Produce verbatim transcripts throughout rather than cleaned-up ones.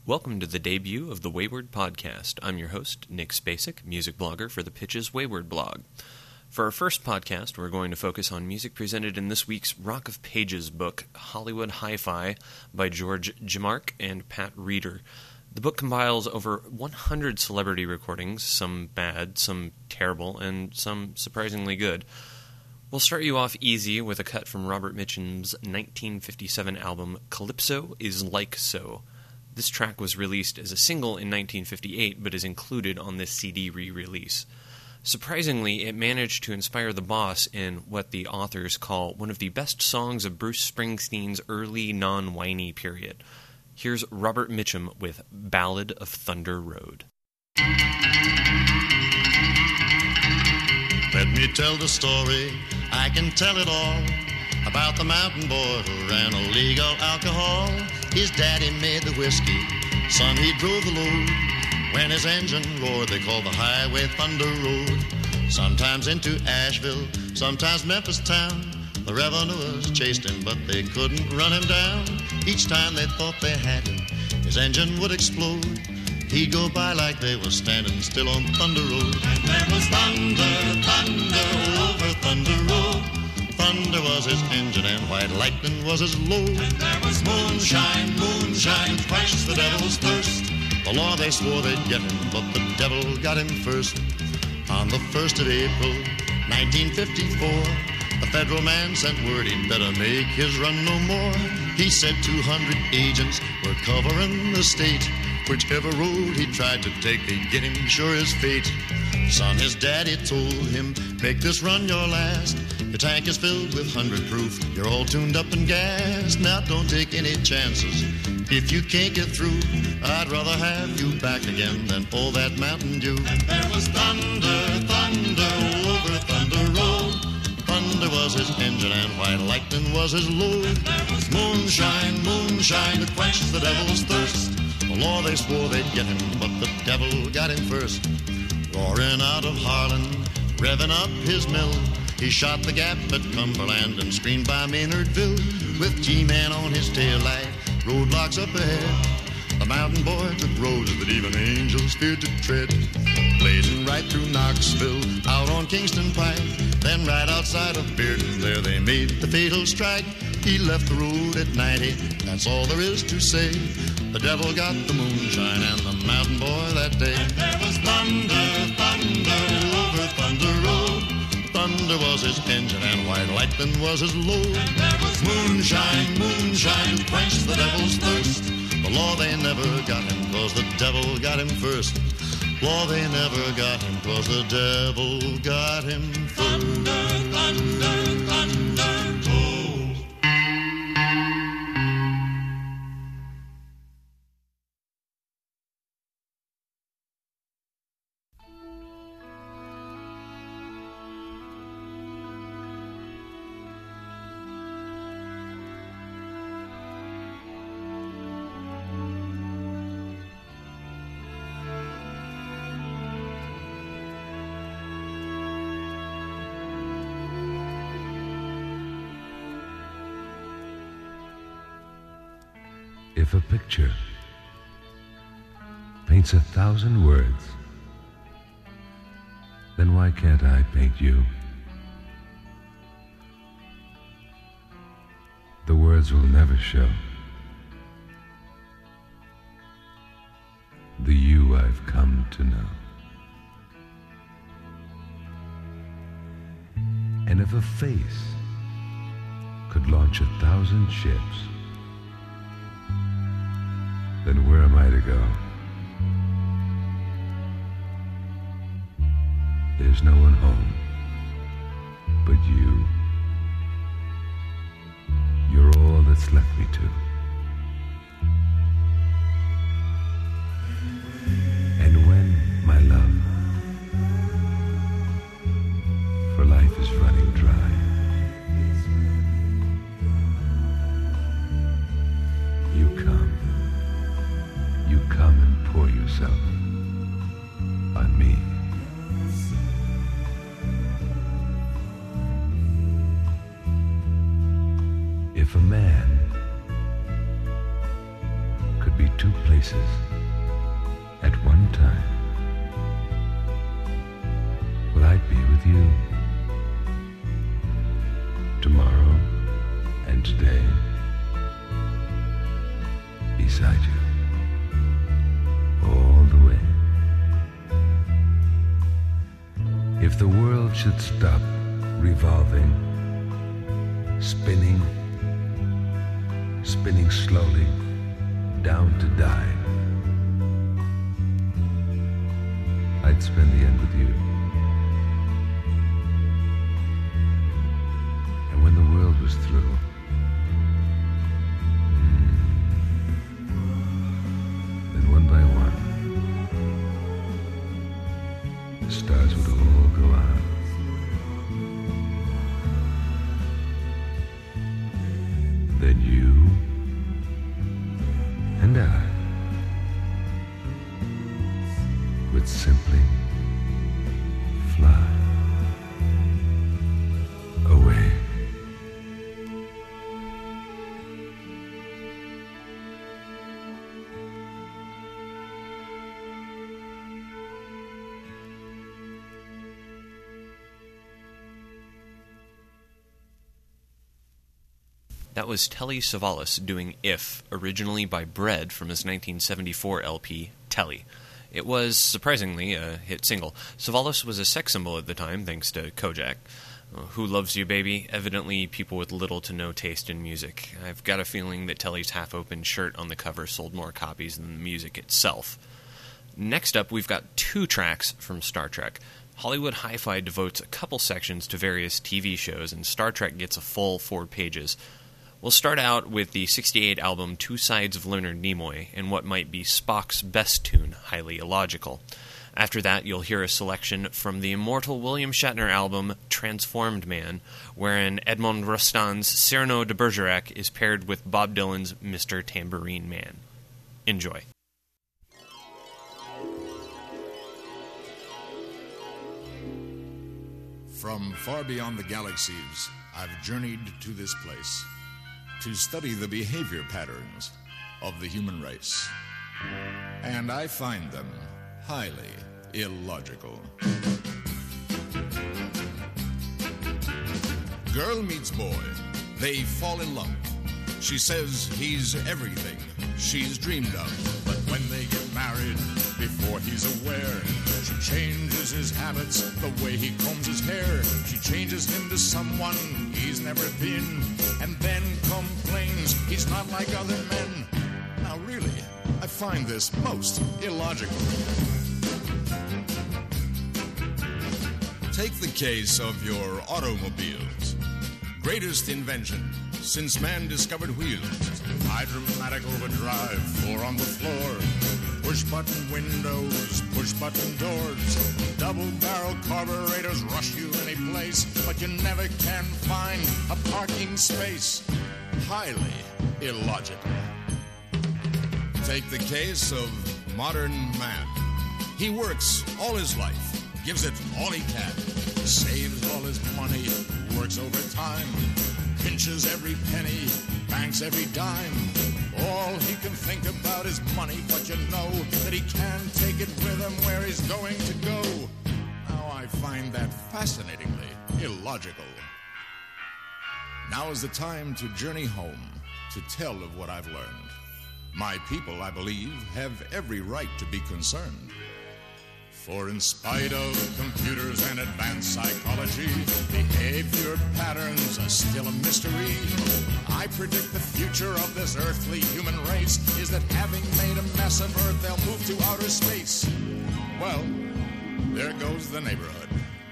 Welcome to the debut of the Wayward Podcast. I'm your host, Nick Spacek, music blogger for the Pitch's Wayward blog. For our first podcast, we're going to focus on music presented in this week's Rock of Pages book, Hollywood Hi-Fi, by George Jimark and Pat Reeder. The book compiles over one hundred celebrity recordings, some bad, some terrible, and some surprisingly good. We'll start you off easy with a cut from Robert Mitchum's nineteen fifty-seven album, Calypso is Like So. This track was released as a single in nineteen fifty-eight, but is included on this C D re-release. Surprisingly, it managed to inspire the boss in what the authors call one of the best songs of Bruce Springsteen's early non-whiny period. Here's Robert Mitchum with Ballad of Thunder Road. Let me tell the story, I can tell it all, about the mountain boy who ran illegal alcohol. His daddy made the whiskey, son he drove the load. When his engine roared, they called the highway Thunder Road. Sometimes into Asheville, sometimes Memphis town. The revenuers chased him, but they couldn't run him down. Each time they thought they had him, his engine would explode. He'd go by like they were standing still on Thunder Road. And there was thunder, thunder over Thunder Road. Thunder was his engine and white lightning was his load. And there was moonshine, moonshine, quenched the devil's thirst. The law they swore they'd get him, but the devil got him first. On the first of April, nineteen fifty-four, the federal man sent word he'd better make his run no more. He said two hundred agents were covering the state. Whichever road he tried to take, they'd get him sure as fate. Son, his daddy told him, make this run your last. Your tank is filled with hundred proof. You're all tuned up and gassed. Now don't take any chances. If you can't get through, I'd rather have you back again than all that Mountain Dew. And there was thunder, thunder over Thunder Road. Thunder was his engine and white lightning was his load. And there was moonshine, moonshine to quench the devil's thirst. The law they swore they'd get him, but the devil got him first. Roaring out of Harlan, revving up his mill, he shot the gap at Cumberland and screamed by Maynardville. With G-Man on his tail light, roadblocks up ahead. The mountain boy took roads that even angels feared to tread. Blazing right through Knoxville, out on Kingston Pike. Then right outside of Bearden, there they made the fatal strike. He left the road at ninety, that's all there is to say. The devil got the moonshine and the mountain boy that day. And there was thunder, thunder over Thunder Road. Thunder was his engine and white lightning was his load. And there was moonshine, moonshine to quench the devil's thirst. The law they never got him, cause the devil got him first. Law they never got him, cause the devil got him first. Thunder, thunder, thunder, oh. If a picture paints a thousand words, then why can't I paint you? The words will never show the you I've come to know. And if a face could launch a thousand ships, then where am I to go? There's no one home but you. You're all that's left me to. And when, my love, for life is running dry, you come. You come and pour yourself on me. If a man could be two two places at one time, will I be with you tomorrow and today, beside you all the way. If the world should stop revolving, spinning, spinning slowly down to die, I'd spend the end with you. And when the world was through, then one by one, the stars would all go out. Then you and I would simply fly away. That was Telly Savalas doing If, originally by Bread from his nineteen seventy-four L P, Telly. It was, surprisingly, a hit single. Savalas was a sex symbol at the time, thanks to Kojak. Who Loves You Baby? Evidently people with little to no taste in music. I've got a feeling that Telly's half-open shirt on the cover sold more copies than the music itself. Next up, we've got two tracks from Star Trek. Hollywood Hi-Fi devotes a couple sections to various T V shows, and Star Trek gets a full four pages. We'll start out with the sixty-eight album Two Sides of Leonard Nimoy and what might be Spock's best tune, Highly Illogical. After that, you'll hear a selection from the immortal William Shatner album Transformed Man, wherein Edmond Rostand's Cyrano de Bergerac is paired with Bob Dylan's Mister Tambourine Man. Enjoy. From far beyond the galaxies, I've journeyed to this place to study the behavior patterns of the human race. And I find them highly illogical. Girl meets boy. They fall in love. She says he's everything she's dreamed of. But when they get married, before he's aware, she changes his habits, the way he combs his hair. She changes him to someone he's never been, and then complains he's not like other men. Now really, I find this most illogical. Take the case of your automobiles. Greatest invention since man discovered wheels. Hydromatic overdrive, four on the floor. Push-button windows, push-button doors. Double-barrel carburetors rush you any place, but you never can find a parking space. Highly illogical. Take the case of modern man. He works all his life, gives it all he can, saves all his money, works overtime, pinches every penny, banks every dime. All he can think about is money, but you know that he can't take it with him where he's going to go. Now I find that fascinatingly illogical. Now is the time to journey home, to tell of what I've learned. My people, I believe, have every right to be concerned. For in spite of computers and advanced psychology, behavior patterns are still a mystery. I predict the future of this earthly human race is that having made a mess of Earth, they'll move to outer space. Well, there goes the neighborhood.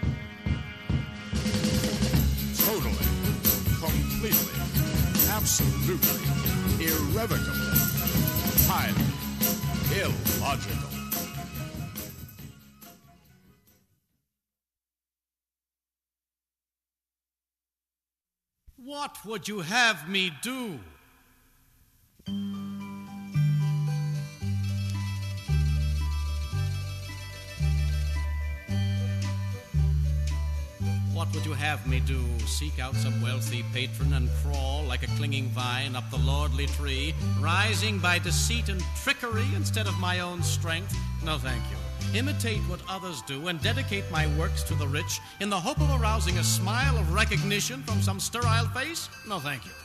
Totally, completely, absolutely, irrevocably, highly illogical. What would you have me do? what would you have me do? Seek out some wealthy patron and crawl like a clinging vine up the lordly tree, rising by deceit and trickery instead of my own strength? No, thank you. Imitate what others do and dedicate my works to the rich in the hope of arousing a smile of recognition from some sterile face? No, thank you.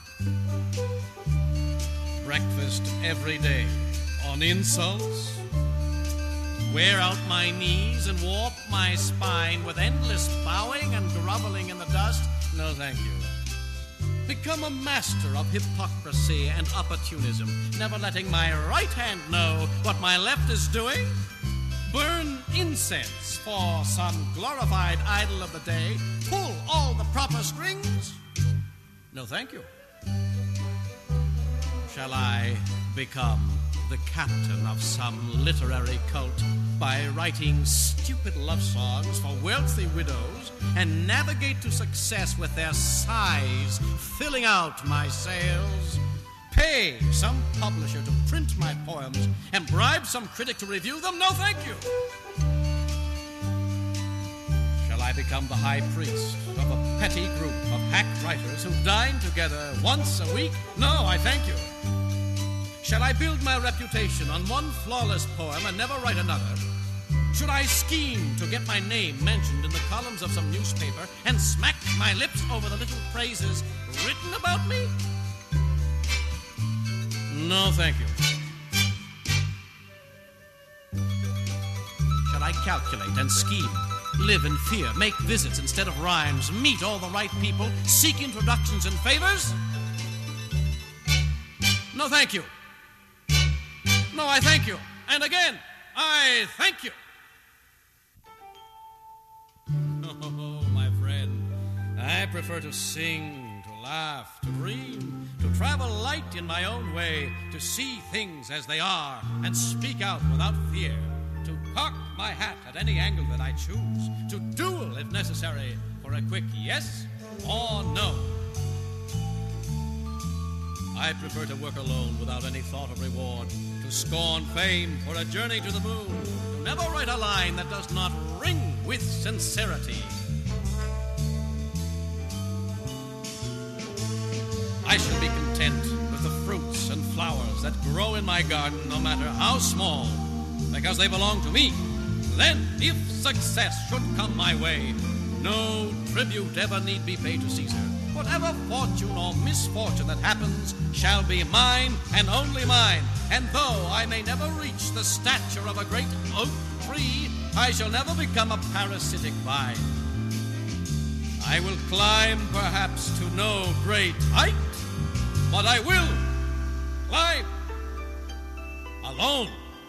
Breakfast every day on insults? Wear out my knees and warp my spine with endless bowing and groveling in the dust? No, thank you. Become a master of hypocrisy and opportunism, never letting my right hand know what my left is doing? Burn incense for some glorified idol of the day? Pull all the proper strings? No, thank you. Shall I become the captain of some literary cult by writing stupid love songs for wealthy widows and navigate to success with their sighs filling out my sails? Pay some publisher to print my poems and bribe some critic to review them? No, thank you. Shall I become the high priest of a petty group of hack writers who dine together once a week? No, I thank you. Shall I build my reputation on one flawless poem and never write another? Should I scheme to get my name mentioned in the columns of some newspaper and smack my lips over the little praises written about me? No, thank you. Shall I calculate and scheme, live in fear, make visits instead of rhymes, meet all the right people, seek introductions and favors? No, thank you. No, I thank you. And again, I thank you. Oh, my friend, I prefer to sing, to laugh, to dream, to travel light in my own way, to see things as they are and speak out without fear, to cock my hat at any angle that I choose, to duel if necessary for a quick yes or no. I prefer to work alone without any thought of reward, to scorn fame for a journey to the moon, to never write a line that does not ring with sincerity. I shall be content with the fruits and flowers that grow in my garden, no matter how small, because they belong to me. Then, if success should come my way, no tribute ever need be paid to Caesar. Whatever fortune or misfortune that happens shall be mine and only mine. And though I may never reach the stature of a great oak tree, I shall never become a parasitic vine. I will climb perhaps to no great height, but I will climb alone.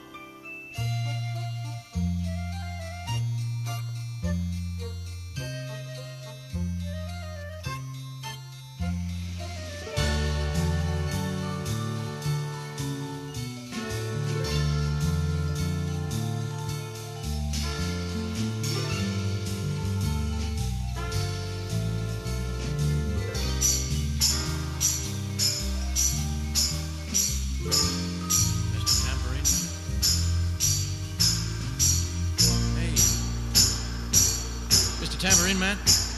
Tambourine Man?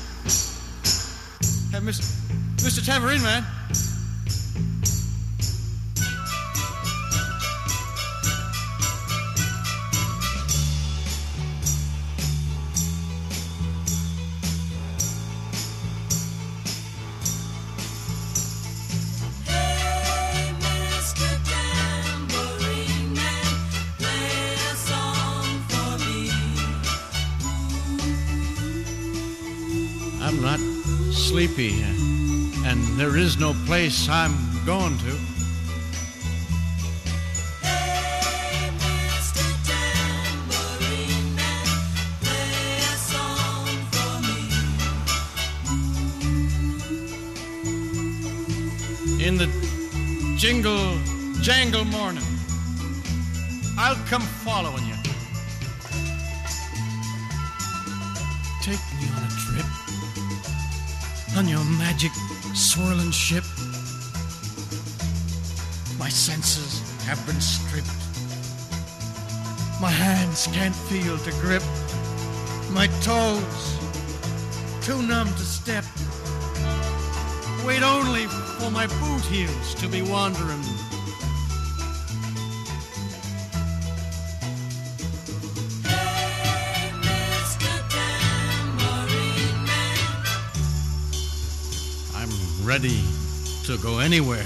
Hey, Mister Mister Tambourine Man? I'm not sleepy, and there is no place I'm going to. Hey, Mister Tambourine Man, play a song for me. In the jingle, jangle morning, I'll come following you. Take me on a trip. On your magic swirling ship, my senses have been stripped. My hands can't feel to grip. My toes too numb to step. Wait only for my boot heels to be wandering. Hey, Mister Tambourine Man. I'm ready to go anywhere.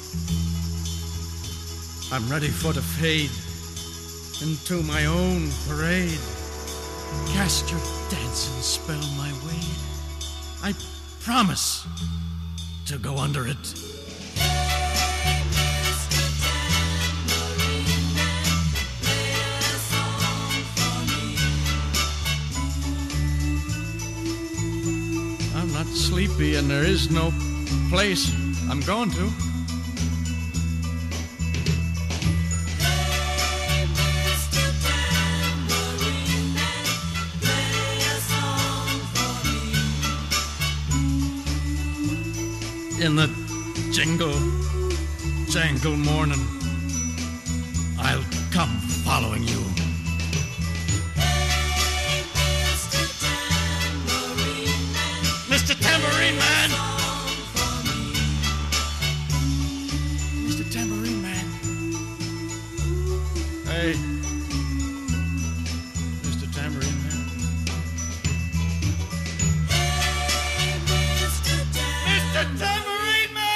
I'm ready for to fade into my own parade. Cast your dancing spell my way. I promise to go under it. Hey, Mister Tambourine Man, play a song for me. I'm not sleepy and there is no place I'm going to. Hey, Mister Tambourine Man, play a song for me. In the jingle, jangle morning, I'll come following you. Hey, Mister Tambourine Man, Mister Tambourine Man! song for me. Mister Tambourine Man. Hey. Mister Tambourine Man. Hey, Mister Tambourine Mister Tambourine Man!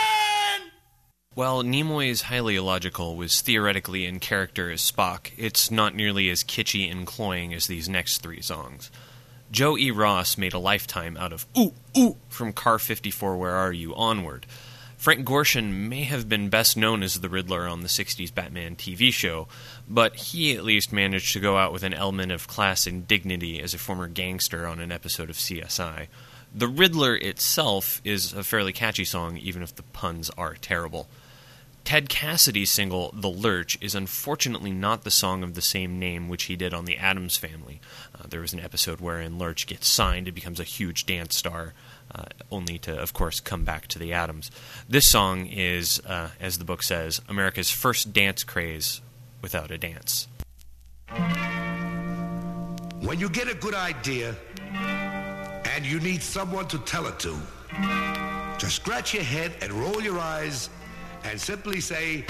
While Nimoy's highly illogical was theoretically in character as Spock, it's not nearly as kitschy and cloying as these next three songs. Joe E. Ross made a lifetime out of Ooh, Ooh from Car fifty-four Where Are You onward. Frank Gorshin may have been best known as the Riddler on the sixties Batman T V show, but he at least managed to go out with an element of class and dignity as a former gangster on an episode of C S I. The Riddler itself is a fairly catchy song, even if the puns are terrible. Ted Cassidy's single, The Lurch, is unfortunately not the song of the same name which he did on The Addams Family. Uh, there was an episode wherein Lurch gets signed and becomes a huge dance star, uh, only to, of course, come back to the Addams. This song is, uh, as the book says, America's first dance craze without a dance. When you get a good idea and you need someone to tell it to, just scratch your head and roll your eyes and simply say,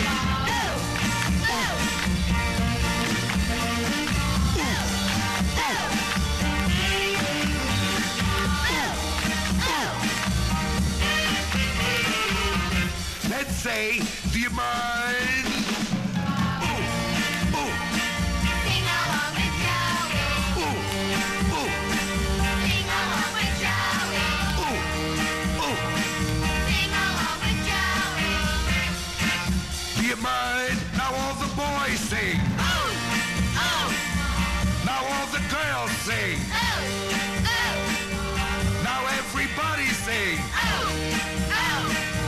let's say, do you mind? Ooh, ooh. Sing along with Joey. Ooh, ooh, Sing along with Joey. ooh, ooh. Sing along with Joey. Do you mind? Now all the boys sing. Oh, oh, Now all the girls sing. oh, oh, Now everybody sing. oh, oh.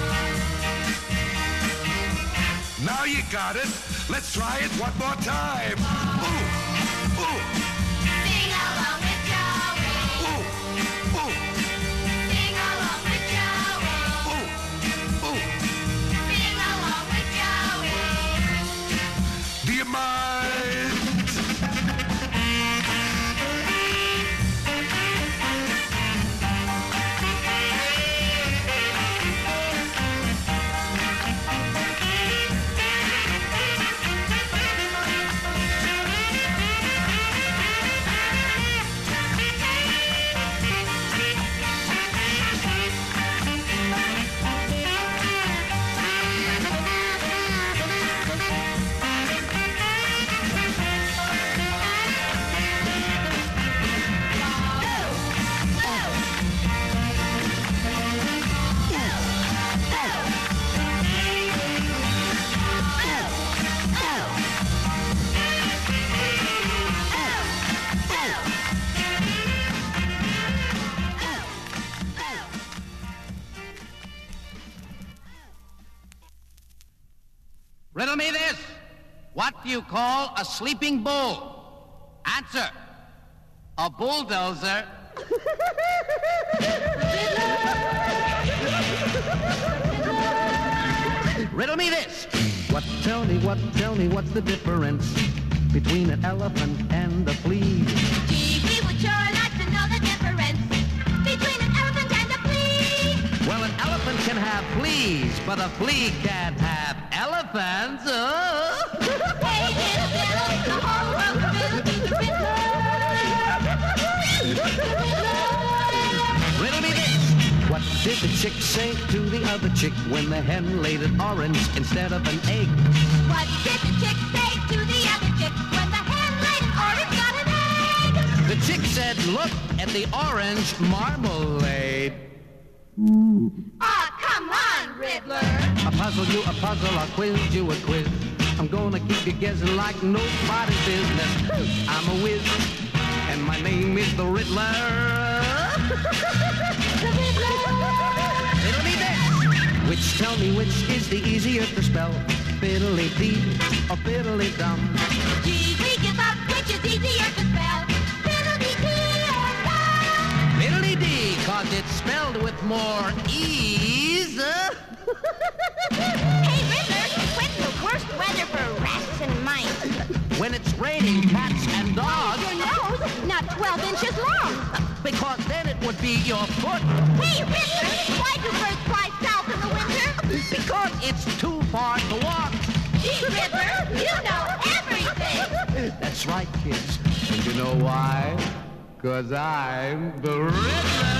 Now you got it. Let's try it one more time. Ooh, ooh, Sing along with Joey. ooh, ooh, Sing along with Joey. ooh, ooh. Sing along with Joey. Do you mind? Riddle me this. What do you call a sleeping bull? Answer. A bulldozer. Riddle me this. What, tell me, what, tell me, what's the difference between an elephant and a flea? Gee, we would sure like to know the difference but a flea can't have elephants. Oh. Hey, Miss Fiddle, the whole world's a fiddle, he's a fiddler. Riddle me this. What did the chick say to the other chick when the hen laid an orange instead of an egg? What did the chick say to the other chick when the hen laid an orange got an egg? The chick said, look at the orange marmalade. Aw, come on, Riddler. A puzzle you a puzzle, a quiz you a quiz. I'm gonna keep you guessing like nobody's business. I'm a whiz, and my name is the Riddler. The Riddler. Riddle me this. Which, tell me, which is the easier to spell? Fiddly-dee or fiddly-dum? Gee, we give up, which is easier to spell? Fiddle-dee-dee or dum? Fiddly-dee, cause it's spelled with more ease. Hey, Riddler, when's the worst weather for rats and mice? When it's raining cats and dogs. Your nose, not twelve inches long. Because then it would be your foot. Hey, Riddler, why do birds fly south in the winter? Because it's too far to walk. Gee, Riddler, you know everything. That's right, kids. And you know why? 'Cause I'm the Riddler.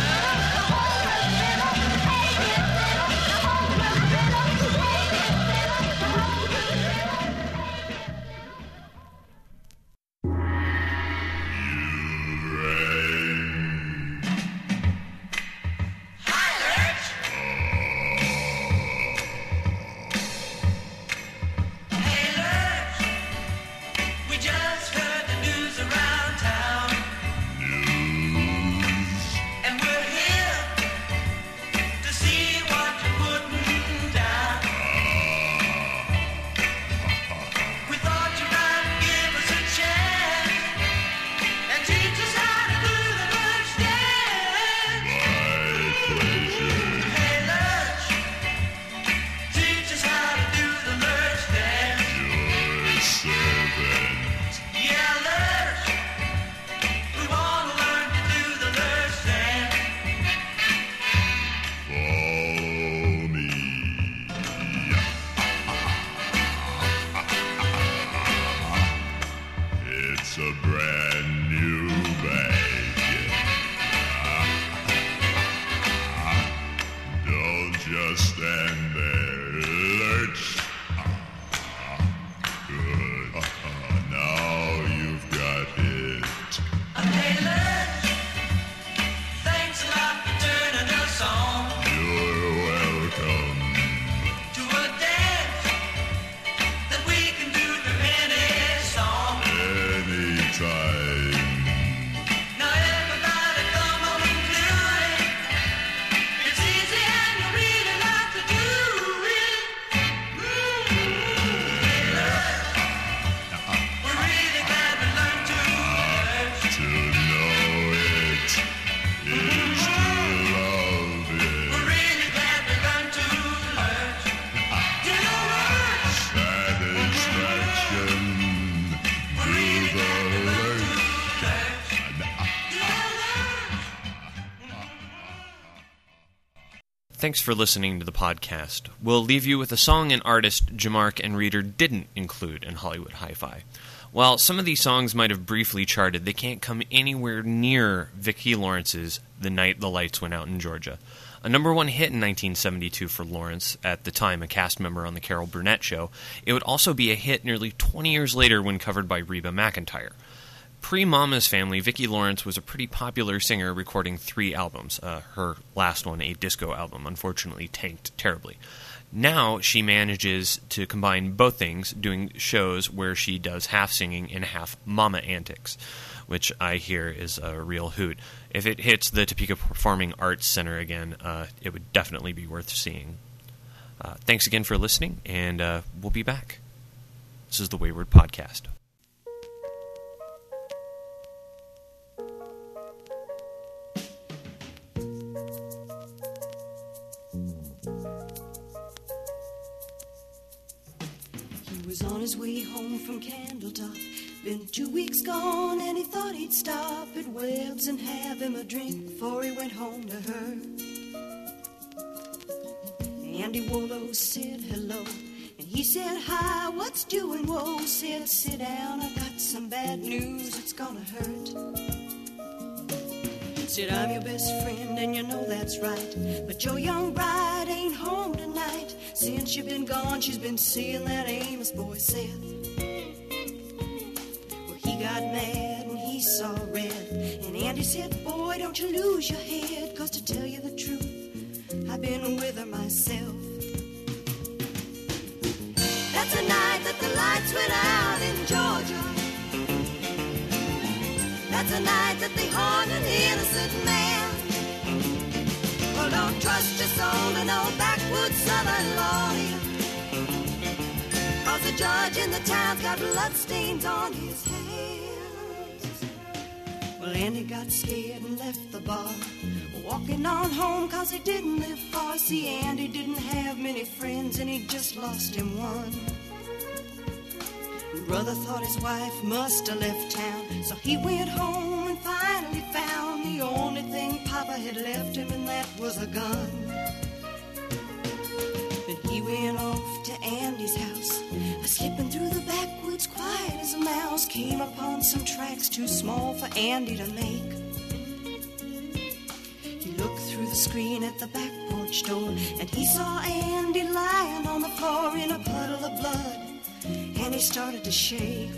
Thanks for listening to the podcast. We'll leave you with a song and artist Jamark and Reader didn't include in Hollywood Hi-Fi. While some of these songs might have briefly charted, they can't come anywhere near Vicki Lawrence's The Night the Lights Went Out in Georgia. A number one hit in nineteen seventy-two for Lawrence, at the time a cast member on The Carol Burnett Show, it would also be a hit nearly twenty years later when covered by Reba McEntire. Pre-Mama's Family, Vicki Lawrence was a pretty popular singer, recording three albums. Uh, her last one, a disco album, unfortunately tanked terribly. Now she manages to combine both things, doing shows where she does half singing and half mama antics, which I hear is a real hoot. If it hits the Topeka Performing Arts Center again, uh, it would definitely be worth seeing. Uh, thanks again for listening, and uh, we'll be back. This is the Wayward Podcast. Was on his way home from Candletop. Been two weeks gone and he thought he'd stop at Webb's and have him a drink before he went home to her. Andy Wolo said hello, and he said hi, what's doing? Whoa, said sit down, I got some bad news, it's gonna hurt. Said I'm your best friend and you know that's right, but your young bride ain't home tonight. Since you've been gone, she's been seeing that Amos boy, Seth. Well, he got mad and he saw red, and Andy said, boy, don't you lose your head, 'cause to tell you the truth, I've been with her myself. That's the night that the lights went out in Georgia. That's the night that they hung an innocent man. Well, don't trust your soul to no backwoods southern lawyer, 'cause the judge in the town's got bloodstains on his hands. Well, Andy got scared and left the bar, walking on home 'cause he didn't live far. See, Andy didn't have many friends and he just lost him one. Brother thought his wife must have left town, so he went home and finally found the only thing Papa had left him, and that was a gun. Then he went off to Andy's house, slipping through the backwoods quiet as a mouse. Came upon some tracks too small for Andy to make. He looked through the screen at the back porch door, and he saw Andy lying on the floor in a puddle of blood, and he started to shake.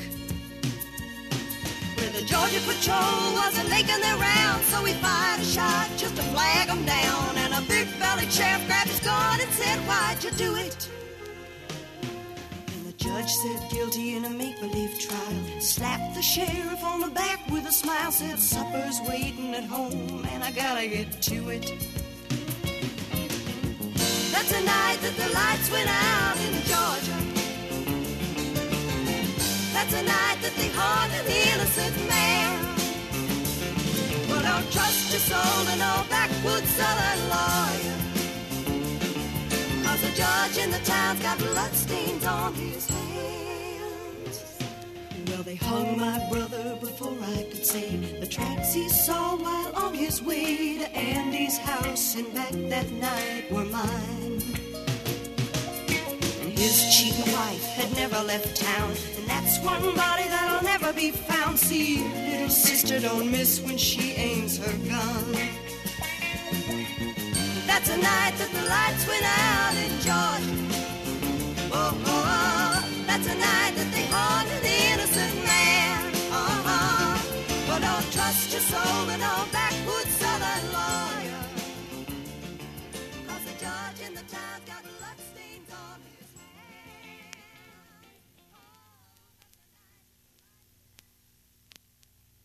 Well, the Georgia patrol wasn't making their round, so he fired a shot just to flag them down. And a big-bellied sheriff grabbed his gun and said, why'd you do it? And the judge said guilty in a make-believe trial, slapped the sheriff on the back with a smile, said supper's waiting at home and I gotta get to it. That's the night that the lights went out in Georgia. That's the night that they hung an innocent man. Well, don't trust your soul to no backwoods southern lawyer, 'cause the judge in the town's got bloodstains on his hands. Well, they hung my brother before I could say the tracks he saw while on his way to Andy's house and back that night were mine. His cheating wife had never left town, and that's one body that'll never be found. See, little sister don't miss when she aims her gun. That's the night that the lights went out in Georgia. Oh, oh, oh. That's the night that they hung an innocent man. Uh-huh. Well, don't trust your soul and